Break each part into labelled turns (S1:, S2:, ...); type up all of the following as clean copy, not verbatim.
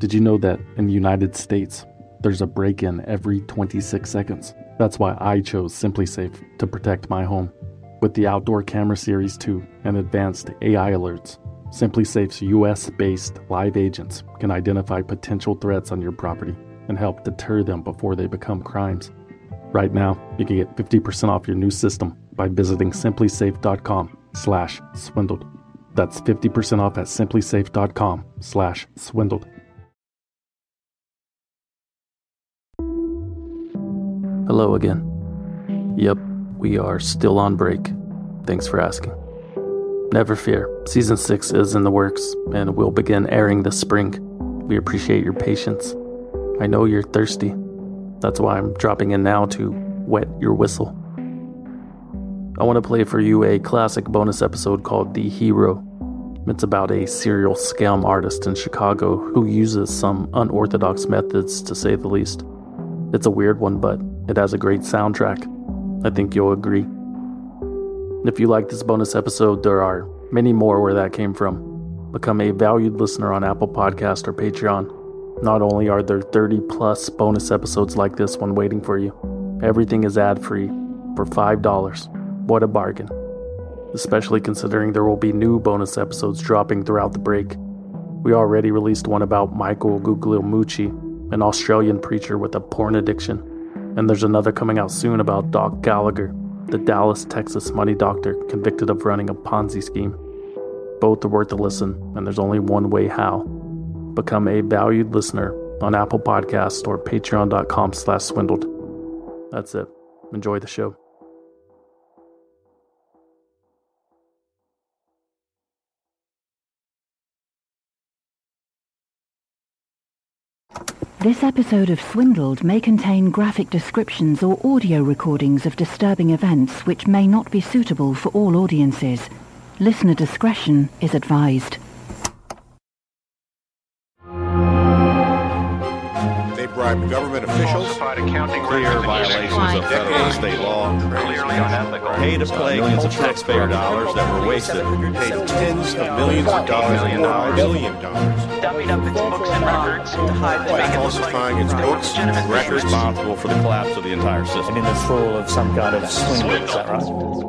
S1: Did you know that in the United States, there's a break-in every 26 seconds? That's why I chose SimpliSafe to protect my home. With the Outdoor Camera Series 2 and advanced AI alerts, SimpliSafe's US-based live agents can identify potential threats on your property and help deter them before they become crimes. Right now, you can get 50% off your new system by visiting simplisafe.com/swindled. That's 50% off at simplisafe.com/swindled. Hello again. Yep, we are still on break. Thanks for asking. Never fear, Season 6 is in the works and will begin airing this spring. We appreciate your patience. I know you're thirsty. That's why I'm dropping in now to wet your whistle. I want to play for you a classic bonus episode called The Hero. It's about a serial scam artist in Chicago who uses some unorthodox methods, to say the least. It's a weird one, but it has a great soundtrack. I think you'll agree. If you like this bonus episode, there are many more where that came from. Become a valued listener on Apple Podcast or Patreon. Not only are there 30 plus bonus episodes like this one waiting for you, everything is ad-free for $5. What a bargain. Especially considering there will be new bonus episodes dropping throughout the break. We already released one about Michael Guglielmucci, an Australian preacher with a porn addiction. And there's another coming out soon about Doc Gallagher, the Dallas, Texas money doctor convicted of running a Ponzi scheme. Both are worth a listen, and there's only one way how. Become a valued listener on Apple Podcasts or patreon.com/swindled. That's it. Enjoy the show.
S2: This episode of Swindled may contain graphic descriptions or audio recordings of disturbing events which may not be suitable for all audiences. Listener discretion is advised.
S3: They bribed government officials,
S4: clear violations of federal and state law,
S5: clearly unethical,
S4: pay to play millions of taxpayer dollars that were wasted,
S3: paid tens of millions of dollars and $1 billion,
S5: dummied up its books and records to hide the
S3: falsifying its books and records,
S4: responsible for the collapse of the entire system.
S6: And in the thrall of some kind of swindle, is that right?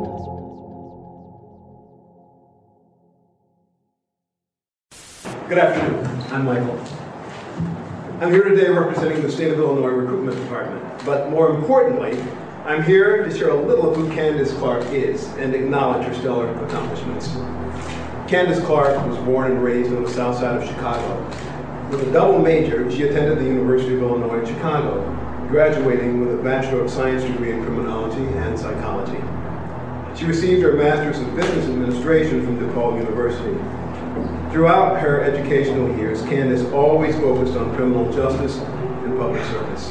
S7: Good afternoon. I'm Michael. I'm here today representing the State of Illinois Recruitment Department, but more importantly, I'm here to share a little of who Candace Clark is and acknowledge her stellar accomplishments. Candace Clark was born and raised on the south side of Chicago. With a double major, she attended the University of Illinois in Chicago, graduating with a Bachelor of Science degree in criminology and psychology. She received her Master's in Business Administration from DePaul University. Throughout her educational years, Candace always focused on criminal justice and public service.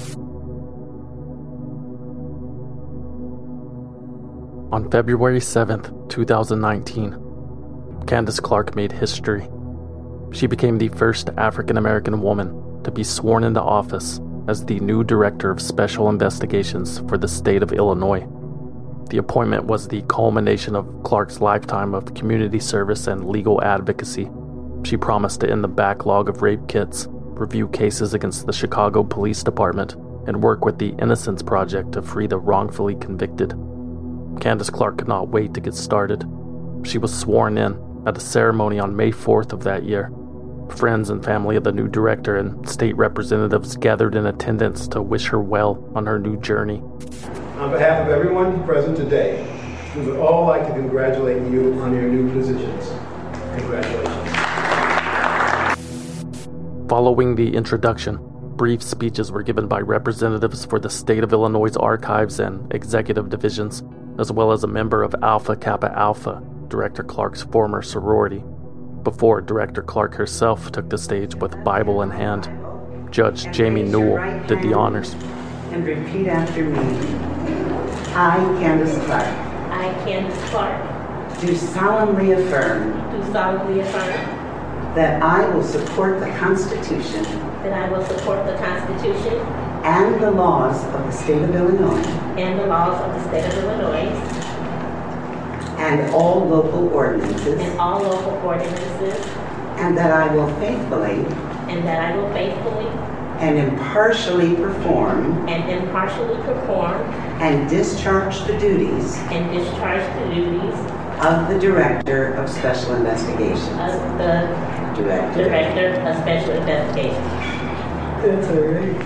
S1: On February 7th, 2019, Candace Clark made history. She became the first African-American woman to be sworn into office as the new Director of Special Investigations for the state of Illinois. The appointment was the culmination of Clark's lifetime of community service and legal advocacy. She promised to end the backlog of rape kits, review cases against the Chicago Police Department, and work with the Innocence Project to free the wrongfully convicted. Candace Clark could not wait to get started. She was sworn in at a ceremony on May 4th of that year. Friends and family of the new director and state representatives gathered in attendance to wish her well on her new journey.
S7: On behalf of everyone present today, we would all like to congratulate you on your new positions. Congratulations.
S1: Following the introduction, brief speeches were given by representatives for the state of Illinois archives and executive divisions, as well as a member of Alpha Kappa Alpha, Director Clark's former sorority, before Director Clark herself took the stage with Bible in hand. Judge Jamie Newell did the honors.
S8: And repeat after me. I, Candace Clark.
S9: I, Candace Clark.
S8: Do solemnly affirm.
S9: Do solemnly affirm.
S8: That I will support the Constitution.
S9: That I will support the Constitution.
S8: And the laws of the state of Illinois.
S9: And the laws of the state of Illinois.
S8: And all local ordinances.
S9: And all local ordinances.
S8: And that I will faithfully.
S9: and that I will faithfully
S8: and impartially perform and discharge the duties of the Director of Special Investigations.
S9: Director of Special Investigations.
S8: That's all right.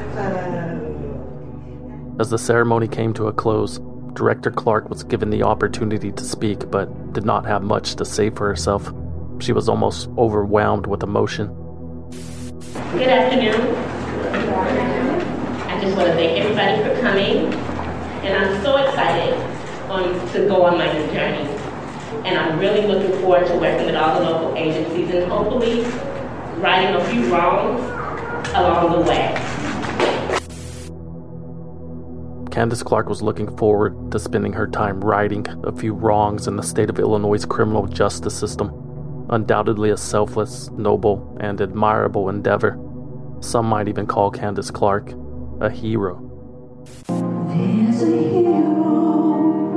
S1: As the ceremony came to a close, Director Clark was given the opportunity to speak, but did not have much to say for herself. She was almost overwhelmed with emotion.
S9: Good afternoon. I just want to thank everybody for coming, and I'm so excited to go on my new journey. And I'm really looking forward to working with all the local agencies and hopefully righting a few wrongs along the way.
S1: Candace Clark was looking forward to spending her time righting a few wrongs in the state of Illinois' criminal justice system. Undoubtedly a selfless, noble, and admirable endeavor. Some might even call Candace Clark a hero.
S10: There's a hero.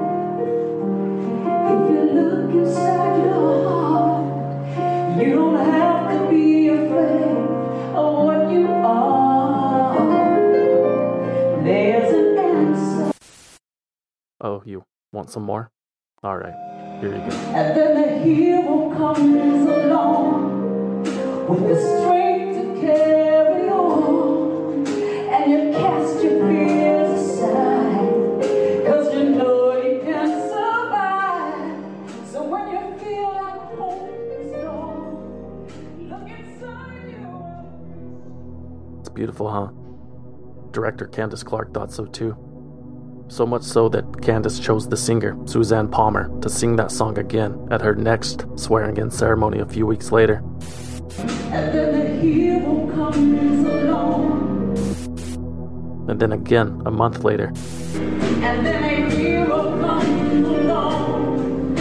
S10: If you look inside your heart, you don't have to be afraid of what you are. There's an answer.
S1: Oh, you want some more? All right, here you go.
S10: And then the hero comes along with the strength to carry on, and you cast your fears aside, 'cause you know you can survive. So when you feel like hope is gone, look inside you.
S1: It's beautiful, huh? Director Candace Clark thought so too. So much so that Candace chose the singer, Suzanne Palmer, to sing that song again at her next swearing-in ceremony a few weeks later.
S10: And then the hero comes along.
S1: And then again a month later.
S10: And then a hero comes along.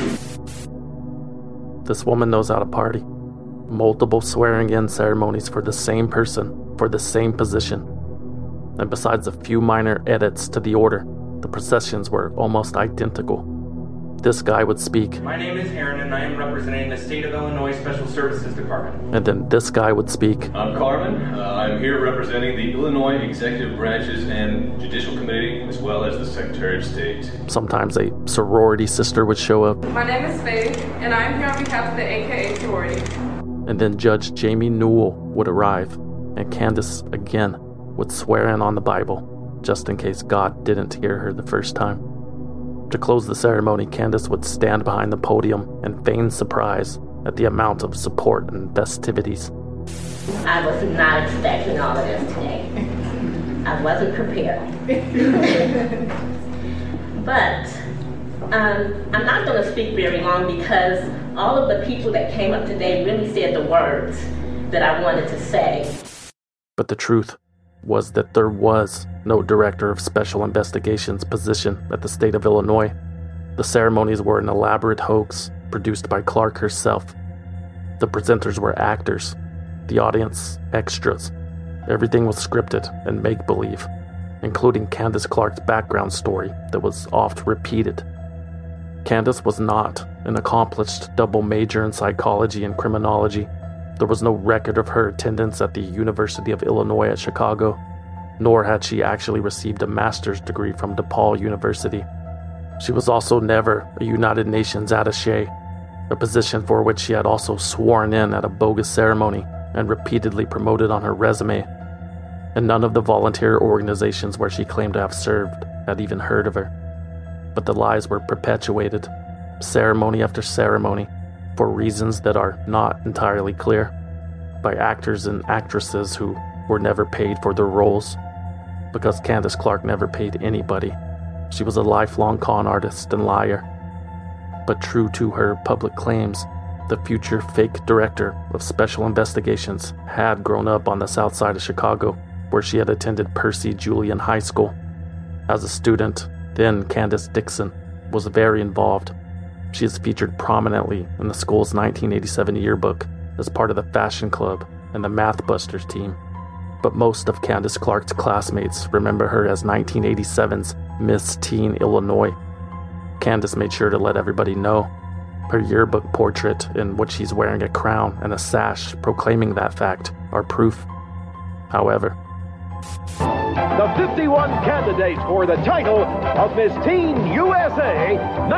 S1: This woman knows how to party. Multiple swearing-in ceremonies for the same person, for the same position. And besides a few minor edits to the order, the processions were almost identical. This guy would speak.
S11: My name is Aaron, and I am representing the State of Illinois Special Services Department.
S1: And then this guy would speak.
S12: I'm Carmen. I'm here representing the Illinois Executive Branches and Judicial Committee, as well as the Secretary of State.
S1: Sometimes a sorority sister would show up.
S13: My name is Faith, and I'm here on behalf of the AKA sorority.
S1: And then Judge Jamie Newell would arrive, and Candace again would swear in on the Bible, just in case God didn't hear her the first time. To close the ceremony, Candace would stand behind the podium and feign surprise at the amount of support and festivities.
S9: I was not expecting all of this today. I wasn't prepared. But I'm not going to speak very long because all of the people that came up today really said the words that I wanted to say.
S1: But the truth was that there was no Director of Special Investigations position at the state of Illinois. The ceremonies were an elaborate hoax produced by Clark herself. The presenters were actors, the audience extras. Everything was scripted and make-believe, including Candace Clark's background story that was oft repeated. Candace was not an accomplished double major in psychology and criminology. There was no record of her attendance at the University of Illinois at Chicago, nor had she actually received a master's degree from DePaul University. She was also never a United Nations attaché, a position for which she had also sworn in at a bogus ceremony and repeatedly promoted on her resume. And none of the volunteer organizations where she claimed to have served had even heard of her. But the lies were perpetuated, ceremony after ceremony, for reasons that are not entirely clear, by actors and actresses who were never paid for their roles. Because Candace Clark never paid anybody. She was a lifelong con artist and liar. But true to her public claims, the future fake director of special investigations had grown up on the south side of Chicago, where she had attended Percy Julian High School. As a student, then Candace Dixon was very involved. She is featured prominently in the school's 1987 yearbook as part of the fashion club and the Math Busters team. But most of Candace Clark's classmates remember her as 1987's Miss Teen Illinois. Candace made sure to let everybody know, Her yearbook portrait, in which she's wearing a crown and a sash proclaiming that fact, are proof. However,
S14: the 51 candidates for the title of Miss Teen USA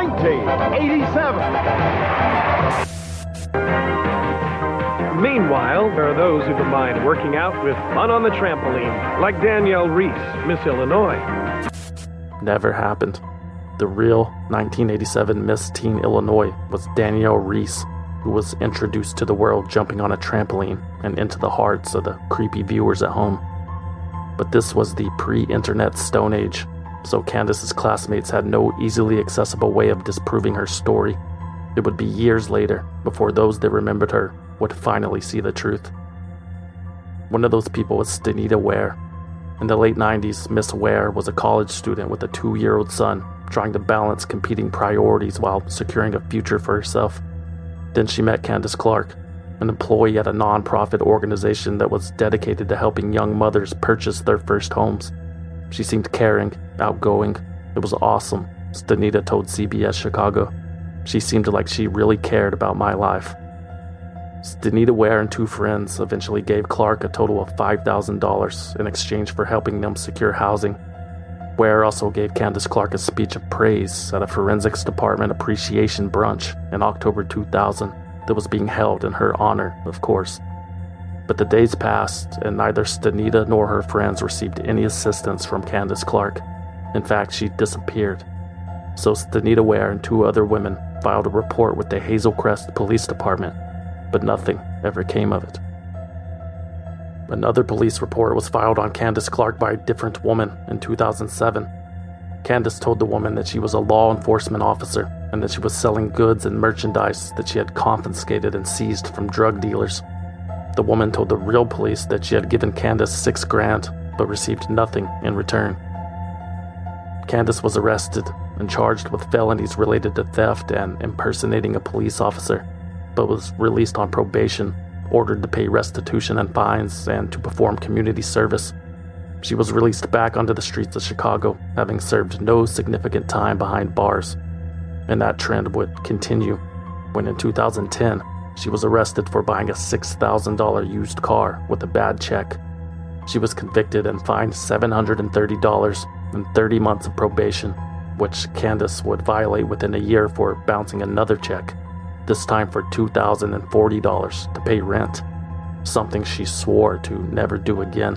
S14: 1987. Meanwhile, there are those who combine working out with fun on the trampoline, like Danielle Reese, Miss Illinois.
S1: Never happened. The real 1987 Miss Teen Illinois was Danielle Reese, who was introduced to the world jumping on a trampoline and into the hearts of the creepy viewers at home. But this was the pre-internet Stone Age, so Candace's classmates had no easily accessible way of disproving her story. It would be years later before those that remembered her would finally see the truth. One of those people was Stanita Ware. In the late 90s, Miss Ware was a college student with a 2-year-old son, trying to balance competing priorities while securing a future for herself. Then she met Candace Clark, an employee at a non-profit organization that was dedicated to helping young mothers purchase their first homes. She seemed caring, outgoing. It was awesome, Stanita told CBS Chicago. She seemed like she really cared about my life. Stanita Ware and 2 friends eventually gave Clark a total of $5,000 in exchange for helping them secure housing. Ware also gave Candace Clark a speech of praise at a forensics department appreciation brunch in October 2000 that was being held in her honor, of course. But the days passed, and neither Stanita nor her friends received any assistance from Candace Clark. In fact, she disappeared. So Stanita Ware and 2 other women filed a report with the Hazel Crest Police Department, but nothing ever came of it. Another police report was filed on Candace Clark by a different woman in 2007. Candace told the woman that she was a law enforcement officer and that she was selling goods and merchandise that she had confiscated and seized from drug dealers. The woman told the real police that she had given Candace $6,000 but received nothing in return. Candace was arrested and charged with felonies related to theft and impersonating a police officer, but was released on probation, ordered to pay restitution and fines, and to perform community service. She was released back onto the streets of Chicago, having served no significant time behind bars. And that trend would continue when in 2010, she was arrested for buying a $6,000 used car with a bad check. She was convicted and fined $730 and 30 months of probation, which Candace would violate within a year for bouncing another check, this time for $2,040 to pay rent, something she swore to never do again.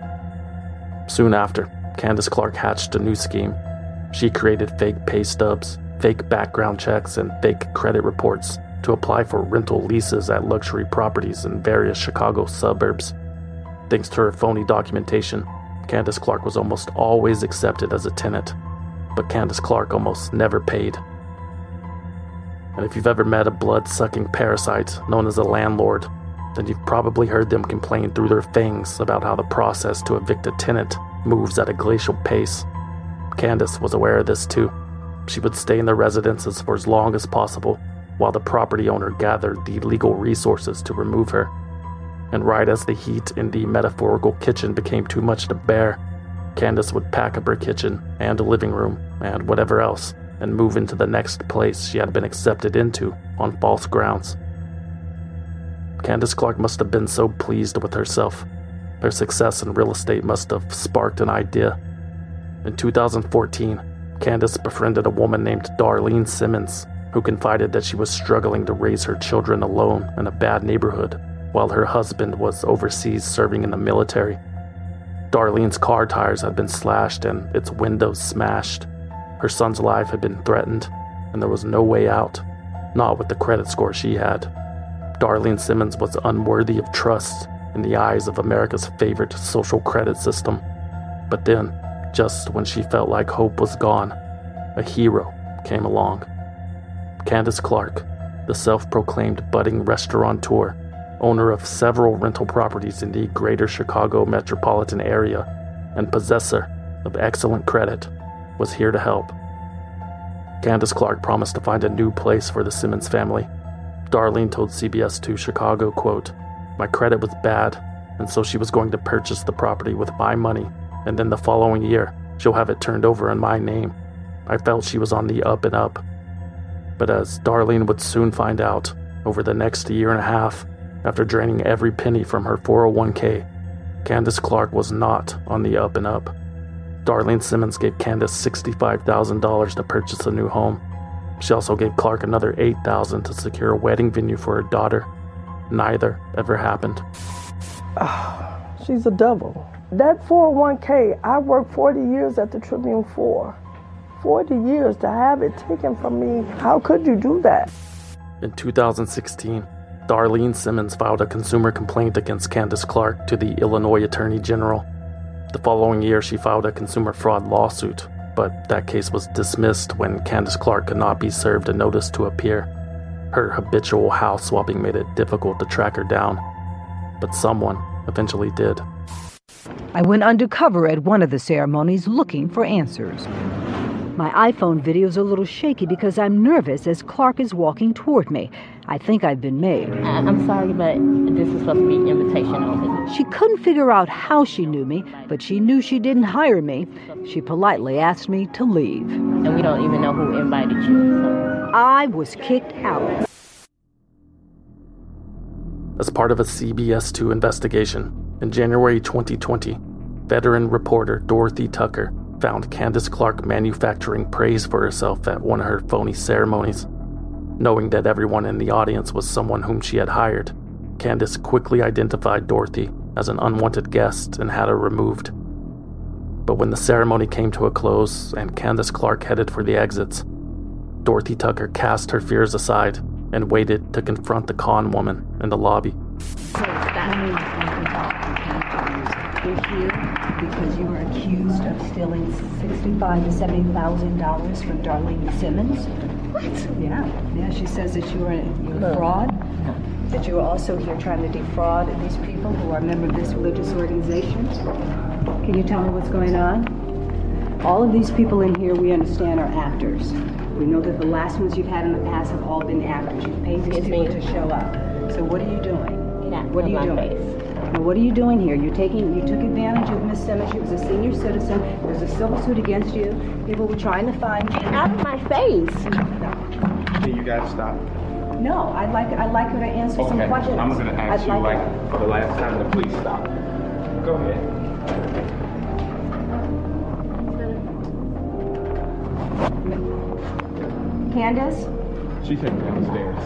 S1: Soon after, Candace Clark hatched a new scheme. She created fake pay stubs, fake background checks, and fake credit reports to apply for rental leases at luxury properties in various Chicago suburbs. Thanks to her phony documentation, Candace Clark was almost always accepted as a tenant, but Candace Clark almost never paid. And if you've ever met a blood-sucking parasite known as a landlord, then you've probably heard them complain through their fangs about how the process to evict a tenant moves at a glacial pace. Candace was aware of this too. She would stay in the residences for as long as possible, while the property owner gathered the legal resources to remove her. And right as the heat in the metaphorical kitchen became too much to bear, Candace would pack up her kitchen and a living room and whatever else and move into the next place she had been accepted into on false grounds. Candace Clark must have been so pleased with herself. Her success in real estate must have sparked an idea. In 2014, Candace befriended a woman named Darlene Simmons, who confided that she was struggling to raise her children alone in a bad neighborhood while her husband was overseas serving in the military. Darlene's car tires had been slashed and its windows smashed. Her son's life had been threatened, and there was no way out, not with the credit score she had. Darlene Simmons was unworthy of trust in the eyes of America's favorite social credit system. But then, just when she felt like hope was gone, a hero came along. Candace Clark, the self-proclaimed budding restaurateur, owner of several rental properties in the greater Chicago metropolitan area and possessor of excellent credit, was here to help. Candace Clark promised to find a new place for the Simmons family. Darlene told CBS 2 Chicago, quote, "My credit was bad, and so she was going to purchase the property with my money, and then the following year, she'll have it turned over in my name. I felt she was on the up and up." But as Darlene would soon find out, over the next year and a half, after draining every penny from her 401k, Candace Clark was not on the up and up. Darlene Simmons gave Candace $65,000 to purchase a new home. She also gave Clark another $8,000 to secure a wedding venue for her daughter. Neither ever happened.
S15: She's a devil. That 401k, I worked 40 years at the Tribune for. 40 years to have it taken from me. How could you do that?
S1: In 2016, Darlene Simmons filed a consumer complaint against Candace Clark to the Illinois Attorney General. The following year, she filed a consumer fraud lawsuit, but that case was dismissed when Candace Clark could not be served a notice to appear. Her habitual house swapping made it difficult to track her down, but someone eventually did.
S16: I went undercover at one of the ceremonies looking for answers. My iPhone video is a little shaky because I'm nervous as Clark is walking toward me. I think I've been made.
S9: I'm sorry, but this is supposed to be invitation only.
S16: She couldn't figure out how she knew me, but she knew she didn't hire me. She politely asked me to leave.
S9: And we don't even know who invited you. So.
S16: I was kicked out.
S1: As part of a CBS 2 investigation, in January 2020, veteran reporter Dorothy Tucker found Candace Clark manufacturing praise for herself at one of her phony ceremonies. Knowing that everyone in the audience was someone whom she had hired, Candace quickly identified Dorothy as an unwanted guest and had her removed. But when the ceremony came to a close and Candace Clark headed for the exits, Dorothy Tucker cast her fears aside and waited to confront the con woman in the lobby.
S16: We're here because you were accused of stealing $65,000 to $70,000 from Darlene Simmons.
S9: What?
S16: Yeah. She says that you were a fraud. That you were also here trying to defraud these people who are members of this religious organization. Can you tell me what's going on? All of these people in here, we understand, are actors. We know that the last ones you've had in the past have all been actors. You've paid these people to show up. So what are you doing? What are you doing? Now, what are you doing here? You took advantage of Miss Simmons. She was a senior citizen. There's a civil suit against you. People were trying to find you.
S9: Get out of my face.
S3: Can you guys stop?
S16: No, I'd like her to answer some questions.
S3: I'm going to ask for the last time to please stop. Go ahead.
S16: Candace?
S3: She took me downstairs.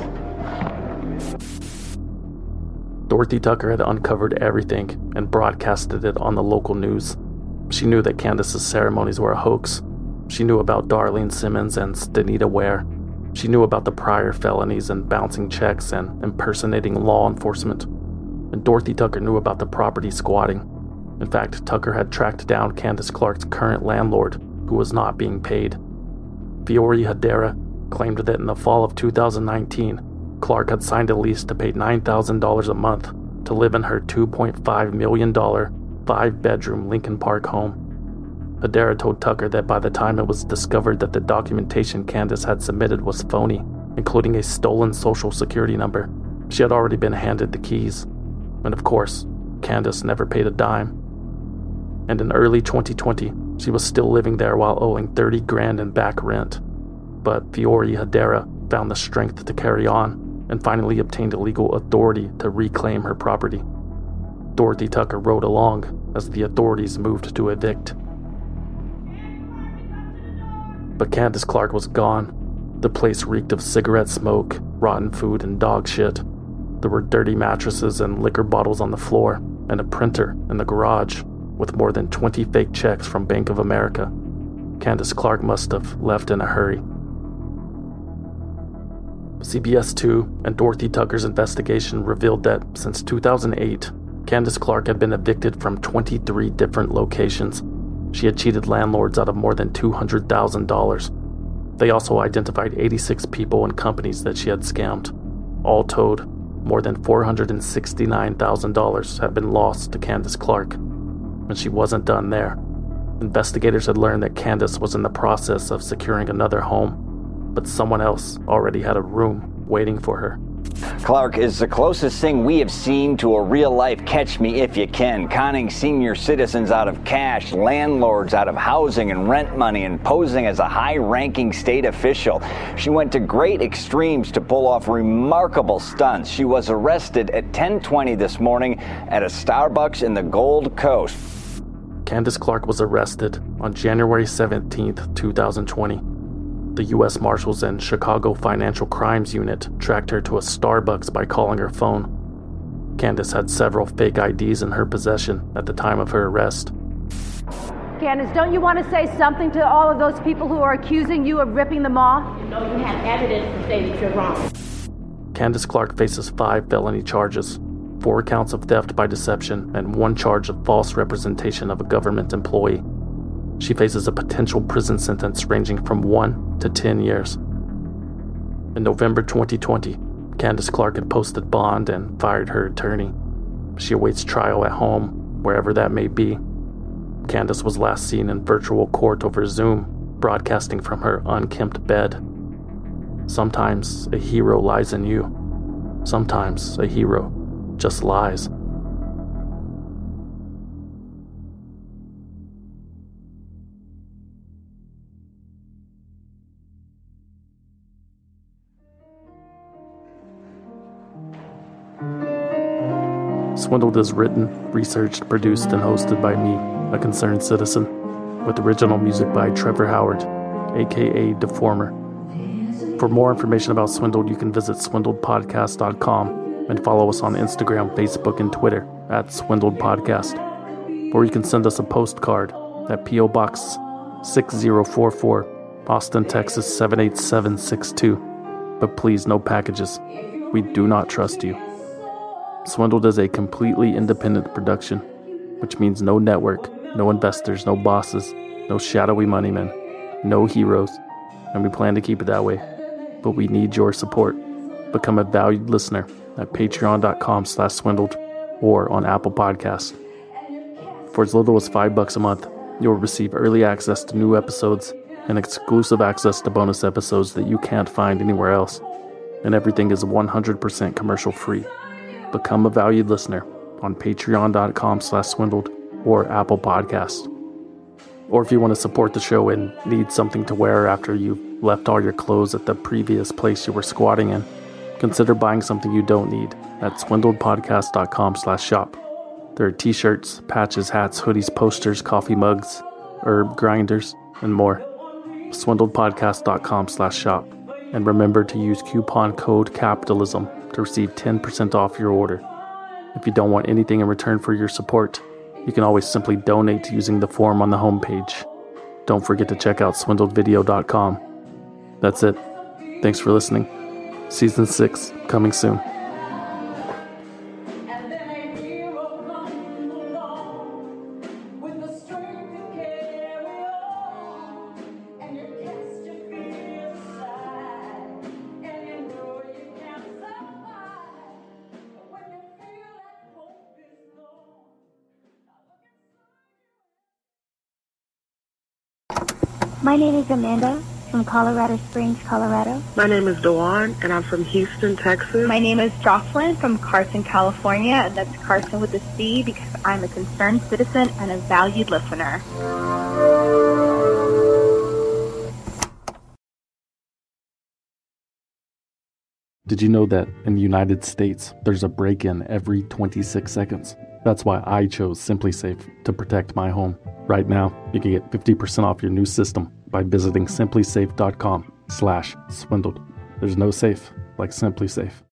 S1: Dorothy Tucker had uncovered everything and broadcasted it on the local news. She knew that Candace's ceremonies were a hoax. She knew about Darlene Simmons and Stanita Ware. She knew about the prior felonies and bouncing checks and impersonating law enforcement. And Dorothy Tucker knew about the property squatting. In fact, Tucker had tracked down Candace Clark's current landlord, who was not being paid. Fiore Hedera claimed that in the fall of 2019, Clark had signed a lease to pay $9,000 a month to live in her $2.5 million, 5-bedroom Lincoln Park home. Hedera told Tucker that by the time it was discovered that the documentation Candace had submitted was phony, including a stolen social security number, she had already been handed the keys. And of course, Candace never paid a dime. And in early 2020, she was still living there while owing $30,000 in back rent. But Fiore Hedera found the strength to carry on and finally obtained legal authority to reclaim her property. Dorothy Tucker rode along as the authorities moved to evict. But Candace Clark was gone. The place reeked of cigarette smoke, rotten food, and dog shit. There were dirty mattresses and liquor bottles on the floor, and a printer in the garage with more than 20 fake checks from Bank of America. Candace Clark must have left in a hurry. CBS 2 and Dorothy Tucker's investigation revealed that since 2008, Candace Clark had been evicted from 23 different locations. She had cheated landlords out of more than $200,000. They also identified 86 people and companies that she had scammed. All told, more than $469,000 had been lost to Candace Clark. And she wasn't done there. Investigators had learned that Candace was in the process of securing another home, but someone else already had a room waiting for her.
S17: Clark is the closest thing we have seen to a real-life catch me if you can, conning senior citizens out of cash, landlords out of housing and rent money, and posing as a high-ranking state official. She went to great extremes to pull off remarkable stunts. She was arrested at 10:20 this morning at a Starbucks in the Gold Coast.
S1: Candace Clark was arrested on January 17th, 2020. The U.S. Marshals and Chicago Financial Crimes Unit tracked her to a Starbucks by calling her phone. Candace had several fake IDs in her possession at the time of her arrest.
S18: Candace, don't you want to say something to all of those people who are accusing you of ripping them off?
S9: You know you have evidence to say that you're wrong.
S1: Candace Clark faces 5 felony charges, 4 counts of theft by deception, and 1 charge of false representation of a government employee. She faces a potential prison sentence ranging from 1 to 10 years. In November 2020, Candace Clark had posted bond and fired her attorney. She awaits trial at home, wherever that may be. Candace was last seen in virtual court over Zoom, broadcasting from her unkempt bed. Sometimes a hero lies in you. Sometimes a hero just lies. Swindled is written, researched, produced, and hosted by me, a concerned citizen, with original music by Trevor Howard, aka Deformer. For more information about Swindled, you can visit swindledpodcast.com and follow us on Instagram, Facebook, and Twitter at Swindled Podcast. Or you can send us a postcard at P.O. Box 6044, Austin, Texas 78762. But please, no packages. We do not trust you. Swindled is a completely independent production, which means no network, no investors, no bosses, no shadowy moneymen, no heroes, and we plan to keep it that way. But we need your support. Become a valued listener at patreon.com/swindled or on Apple Podcasts. For as little as $5 a month, you'll receive early access to new episodes and exclusive access to bonus episodes that you can't find anywhere else. And everything is 100% commercial free. Become a valued listener on patreon.com/swindled or Apple Podcasts. Or if you want to support the show and need something to wear after you've left all your clothes at the previous place you were squatting in, consider buying something you don't need at swindledpodcast.com/shop. There are t-shirts, patches, hats, hoodies, posters, coffee mugs, herb grinders, and more. swindledpodcast.com/shop. And remember to use coupon code CAPITALISM to receive 10% off your order. If you don't want anything in return for your support, you can always simply donate using the form on the homepage. Don't forget to check out swindledvideo.com. That's it. Thanks for listening. Season 6 coming soon.
S19: My name is Amanda from Colorado Springs, Colorado.
S20: My name is Dawan, and I'm from Houston, Texas.
S21: My name is Jocelyn from Carson, California, and that's Carson with a C because I'm a concerned citizen and a valued listener.
S1: Did you know that in the United States, there's a break-in every 26 seconds? That's why I chose SimpliSafe to protect my home. Right now, you can get 50% off your new system by visiting simplysafe.com/swindled. There's no safe like SimpliSafe.